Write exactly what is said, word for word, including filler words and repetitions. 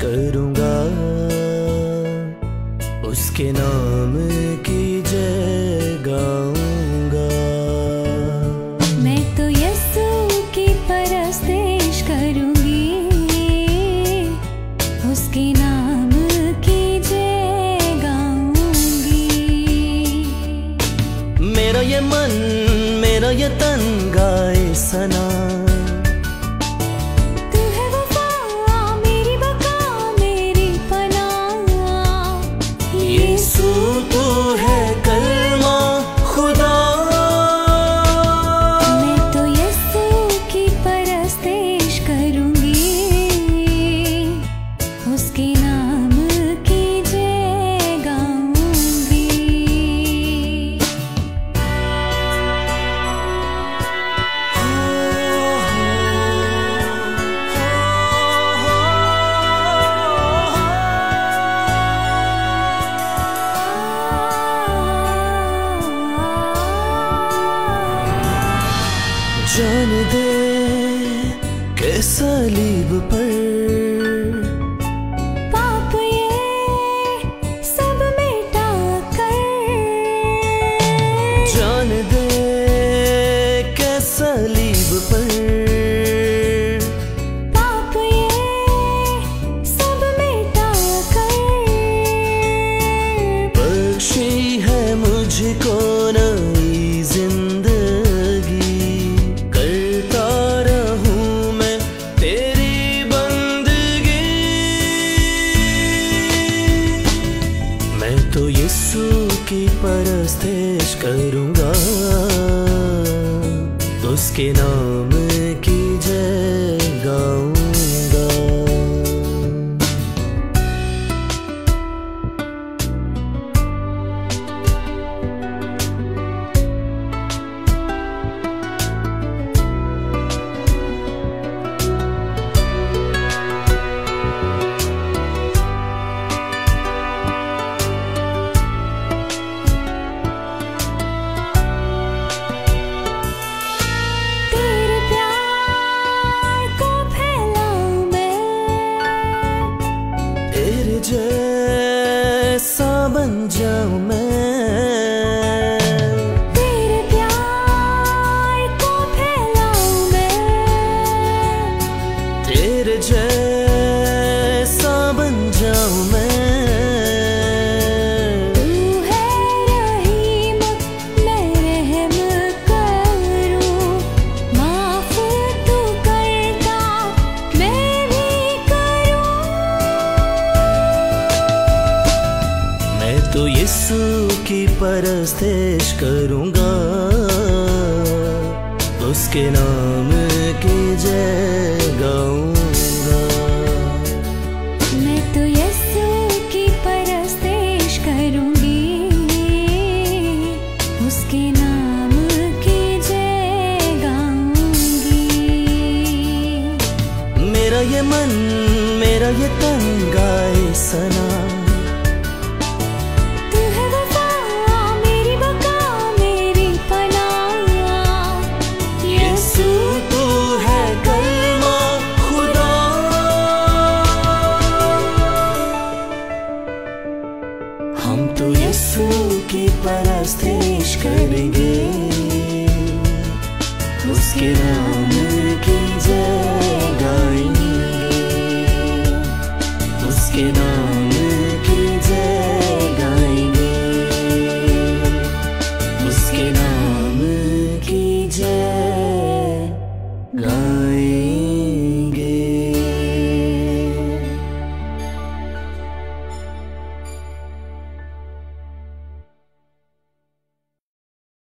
करूँगा, उसके नाम की जय गाऊँगा। मैं तो यीशु की परस्तिश करूँगी, उसके नाम की जय गाऊँगी। मेरा ये मन, मेरा ये तन गाए सना, जान दे के सलीब पर पाप ये सब मिटा कर, जान दे के सलीब पर पाप ये सब मिटा कर, बख्शी है मुझको नई जिंदगी, तो यीशु की परस्तिश करूँगा, उसके नाम की जय गाऊँगा। जैसा बन जाऊं मैं, तेरे प्यार को फैलाऊं मैं, तेरे जैसा बन जाऊं मैं। तू है रहीम, मैं रहम करूं, माफ तू करता मैं भी करूं। मैं तो यीशु की परस्तिश करूँगा, उसके नाम की जय गाऊँगा। मैं तो यीशु की परस्तिश करूँगी, उसके नाम की जय गाऊँगी। मेरा ये मन, मेरा ये तन गाए सना, हम तो यीशु की परस्तिश करेंगे, उसके नाम